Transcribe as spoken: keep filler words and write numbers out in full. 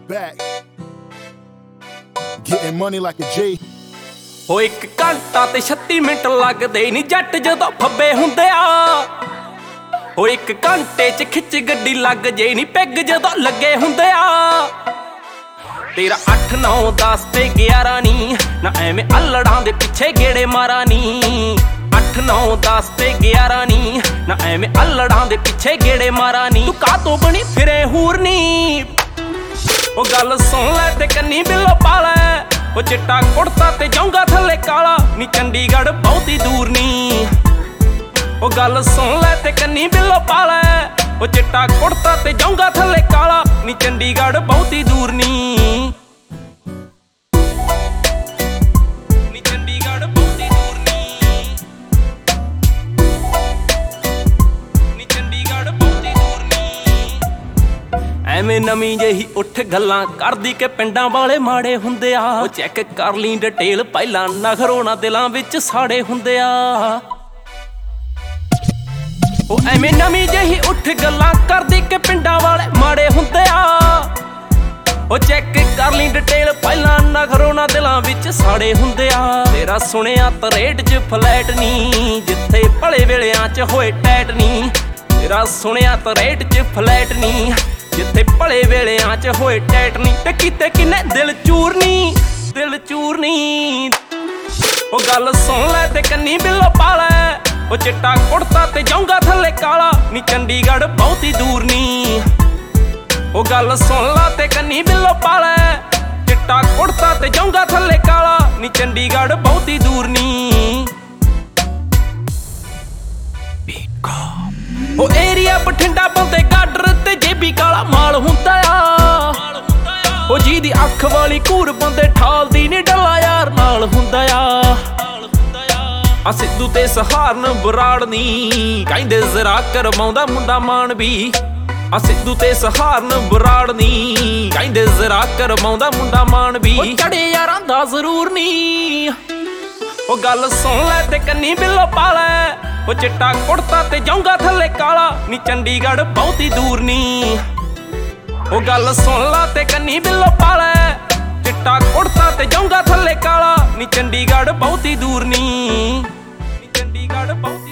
back. Getting money like a G. ਹੋ ਇੱਕ ਘੰਟਾ ਤੇ ਛੱਤੀ ਮਿੰਟ ਲੱਗਦੇ ਨੀ ਜੱਟ ਜਦੋਂ ਫੱਬੇ ਹੁੰਦੇ ਆ। ਹੋ ਇੱਕ ਘੰਟੇ ਚ ਖਿੱਚ ਗੱਡੀ ਲੱਗ ਜੇ ਨੀ ਪੈਗ ਜਦੋਂ ਲੱਗੇ ਹੁੰਦੇ ਆ। ਤੇਰਾ ਅੱਠ ਨੌ ਦਸ ਤੇ ਗਿਆਰਾਂ ਨੀ ਨਾ ਐਵੇਂ ਅਲੜਾਂ ਦੇ ਪਿੱਛੇ ਗੇੜੇ ਮਾਰਾ ਨੀ। ਅੱਠ ਨੌ ਦਸ ਤੇ ਗਿਆਰਾਂ ਨੀ ਨਾ ਐਵੇਂ ਅਲੜਾਂ ਦੇ ਪਿੱਛੇ ਗੇੜੇ ਮਾਰਾ ਨੀ। ਤੂੰ ਕਾਹਤੋਂ ਬਣੀ ਫਿਰੇ ਹੂਰ ਨੀ। ਉਹ ਗੱਲ ਸੁਣ ਲੈ ਤੇ ਕੰਨੀ ਬਿੱਲੋ ਪਾ ਲੈ। ਉਹ ਚਿੱਟਾ ਕੁੜਤਾ ਤੇ ਜਾਊਂਗਾ ਥੱਲੇ ਕਾਲਾ ਨੀ ਚੰਡੀਗੜ੍ਹ ਬਹੁਤੀ ਦੂਰ ਨੀ। ਉਹ ਗੱਲ ਸੁਣ ਲੈ ਤੇ ਕੰਨੀ ਬਿੱਲੋ ਪਾ ਲੈ। ਉਹ ਚਿੱਟਾ ਕੁੜਤਾ ਤੇ ਜਾਊਂਗਾ ਥੱਲੇ ਕਾਲਾ ਨੀ ਚੰਡੀਗੜ੍ਹ ਬਹੁਤੀ ਦੂਰ ਨੀ। ਨੀ ਚੰਡੀਗੜ੍ਹ ਬਹੁਤੀ ਦੂਰ ਨੀ। ਨੀ ਚੰਡੀਗੜ੍ਹ ਬਹੁਤੀ ਦੂਰ ਨੀ। ਐਵੇਂ ਨਵੀਂ ਜਿਹੀ ਉੱਠ ਗੱਲਾਂ ਕਰਦੀ ਕਿ ਪਿੰਡਾਂ ਵਾਲੇ ਮਾੜੇ ਹੁੰਦੇ ਆ। ਉਹ ਚੈੱਕ ਕਰ ਲਈ ਡਿਟੇਲ ਪਹਿਲਾਂ ਨਖਰੋਂ ਨਾ ਦਿਲਾਂ ਵਿੱਚ ਸਾੜੇ ਹੁੰਦੇ ਆ। ਉਹ ਐਵੇਂ ਨਵੀਂ ਜਿਹੀ ਉੱਠ ਗੱਲਾਂ ਕਰਦੀ ਕਿ ਪਿੰਡਾਂ ਵਾਲੇ ਮਾੜੇ ਹੁੰਦੇ ਆ। ਉਹ ਚੈੱਕ ਕਰ ਲਈ ਡਿਟੇਲ ਪਹਿਲਾਂ ਨਖਰੋਂ ਨਾ ਦਿਲਾਂ ਵਿੱਚ ਸਾੜੇ ਹੁੰਦੇ ਆ। ਤੇਰਾ ਸੁਣਿਆ ਤਰੇਟ ਚ ਫਲੈਟ ਨੀ ਜਿੱਥੇ ਭਲੇ ਵੇਲਿਆਂ ਚ ਹੋਏ ਟੈਟ ਨੀ। ਤੇਰਾ ਸੁਣਿਆ ਤਰੇਟ ਚ ਫਲੈਟ ਨੀ ਜਿੱਥੇ ਭਲੇ ਵੇਲਿਆਂ ਚ ਹੋਏ ਟੈਟ ਨੀ। ਤੇ ਕਿਤੇ ਕਿੰਨੇ ਦਿਲ ਚੂਰ ਨੀ ਦਿਲ ਚੂਰ ਨੀ। ਉਹ ਗੱਲ ਸੁਣ ਲੈ ਤੇ ਕੰਨੀ ਬਿੱਲੋ ਪਾ ਲੈ। ਉਹ ਚਿੱਟਾ ਕੁੜਤਾ ਤੇ ਜਾਊਂਗਾ ਥੱਲੇ ਕਾਲਾ ਨੀ ਚੰਡੀਗੜ੍ਹ ਬਹੁਤੀ ਦੂਰ ਨੀ। ਉਹ ਗੱਲ ਸੁਣ ਲਾ ਤੇ ਕੰਨੀ ਬਿੱਲੋ ਪਾ ਲੈ। ਚਿੱਟਾ ਕੁੜਤਾ ਤੇ ਜਾਊਂਗਾ ਥੱਲੇ ਕਾਲਾ ਨੀ ਚੰਡੀਗੜ੍ਹ ਬਹੁਤੀ ਦੂਰ ਨੀ। ਉਹ ਏਰੀਆ ਬਠਿੰਡਾ ਬੰਦੇ ਗਾਡਰ ਤੇ ਜੇਬੀ ਕਾਲਾ ਮਾਲ ਹੁੰਦਾ ਆ। ਉਹ ਜਿਹਦੀ ਅੱਖ ਵਾਲੀ ਘੂਰ ਬੰਦੇ ਠਾਲਦੀ ਨੀ ਡੱਲਾ ਯਾਰ ਨਾਲ ਹੁੰਦਾ ਆ। ਆ ਸਿੱਧੂ ਤੇ ਸਹਾਰਨ ਬਰਾੜ ਨੀ ਕਹਿੰਦੇ ਜ਼ਰਾ ਕਰਵਾਉਂਦਾ ਮੁੰਡਾ ਮਾਨ ਵੀ। ਆ ਸਿੱਧੂ ਤੇ ਸਹਾਰਨ ਬਰਾੜ ਨੀ ਕਹਿੰਦੇ ਜ਼ਰਾ ਕਰਵਾਉਂਦਾ ਮੁੰਡਾ ਮਾਨ ਵੀ। ਉਹ ਚੜੇ ਯਾਰਾਂ ਦਾ ਜ਼ਰੂਰ ਨੀ। ਉਹ ਗੱਲ ਸੁਣ ਲੈ ਤੇ ਕੰਨੀ ਬਿੱਲੋ ਪਾ ਲੈ। ਉਹ ਚਿੱਟਾ ਕੁੜਤਾ ਤੇ ਜਾਊਂਗਾ ਥੱਲੇ ਕਾਲਾ ਨੀ ਚੰਡੀਗੜ੍ਹ ਬਹੁਤੀ ਦੂਰ ਨੀ। ਉਹ ਗੱਲ ਸੁਣ ਲਾ ਤੇ ਕੰਨੀ ਬਿੱਲੋ ਪਾ ਲੈ। ਚਿੱਟਾ ਕੁੜਤਾ ਤੇ ਜਾਊਂਗਾ ਥੱਲੇ ਕਾਲਾ ਨੀ ਚੰਡੀਗੜ੍ਹ ਬਹੁਤੀ ਦੂਰ ਨੀ। ਨੀ ਚੰਡੀਗੜ੍ਹ ਬਹੁਤੀ